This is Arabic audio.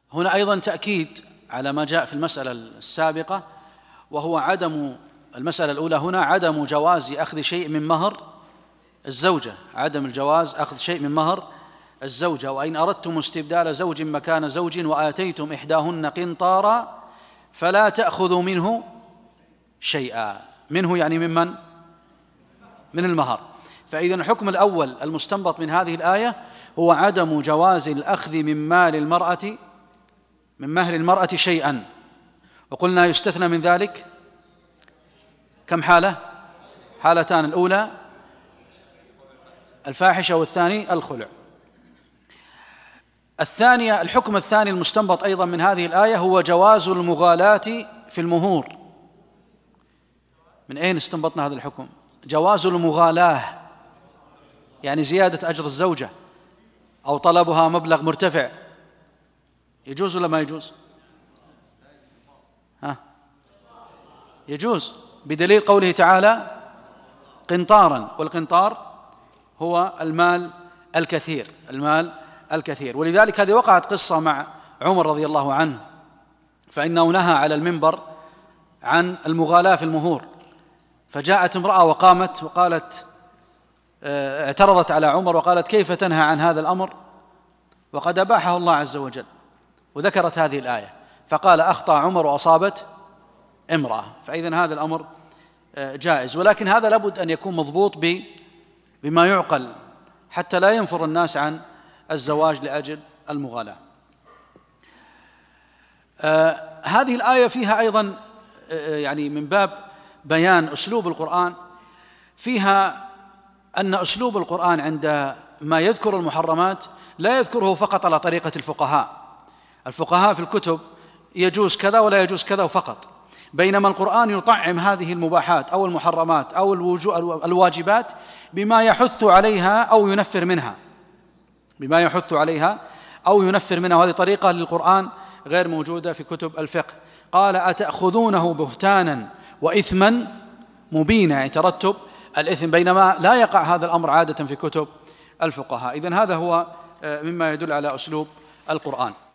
هنا أيضا تأكيد على ما جاء في المسألة السابقة، وهو عدم المسألة الأولى هنا عدم جواز أخذ شيء من مهر الزوجة، عدم الجواز أخذ شيء من مهر الزوجة. وإن أردتم استبدال زوج مكان زوج وآتيتم إحداهن قنطارا فلا تأخذوا منه شيئا. منه يعني ممن؟ من المهر. فإذا الحكم الأول المستنبط من هذه الآية هو عدم جواز الأخذ من مال المرأة من مهر المرأة شيئا. وقلنا يستثنى من ذلك كم حالة؟ حالتان، الأولى الفاحشة والثاني الخلع. الثانية الحكم الثاني المستنبط أيضا من هذه الآية هو جواز المغالاة في المهور. من أين استنبطنا هذا الحكم؟ جواز المغالاة يعني زيادة أجر الزوجة أو طلبها مبلغ مرتفع، يجوز ولا ما يجوز؟ يجوز بدليل قوله تعالى قنطارا، والقنطار هو المال الكثير، المال الكثير. ولذلك هذه وقعت قصة مع عمر رضي الله عنه، فإنه نهى على المنبر عن المغالاة في المهور، فجاءت امرأة وقامت وقالت اعترضت على عمر وقالت كيف تنهى عن هذا الأمر وقد أباحه الله عز وجل، وذكرت هذه الآية، فقال أخطأ عمر وأصابت امرأة. فإذن هذا الأمر جائز، ولكن هذا لابد أن يكون مضبوط بما يعقل حتى لا ينفر الناس عن الزواج لأجل المغالاة. هذه الآية فيها أيضا يعني من باب بيان أسلوب القرآن، فيها أن أسلوب القرآن عندما يذكر المحرمات لا يذكره فقط على طريقة الفقهاء في الكتب يجوز كذا ولا يجوز كذا فقط، بينما القرآن يطعم هذه المباحات أو المحرمات أو الواجبات بما يحث عليها أو ينفر منها، بما يحث عليها أو ينفر منها. وهذه طريقة للقرآن غير موجودة في كتب الفقه. قال أتأخذونه بهتانا وإثما مبينا، يعني ترتب الإثم، بينما لا يقع هذا الأمر عادة في كتب الفقهاء. إذن هذا هو مما يدل على أسلوب القرآن.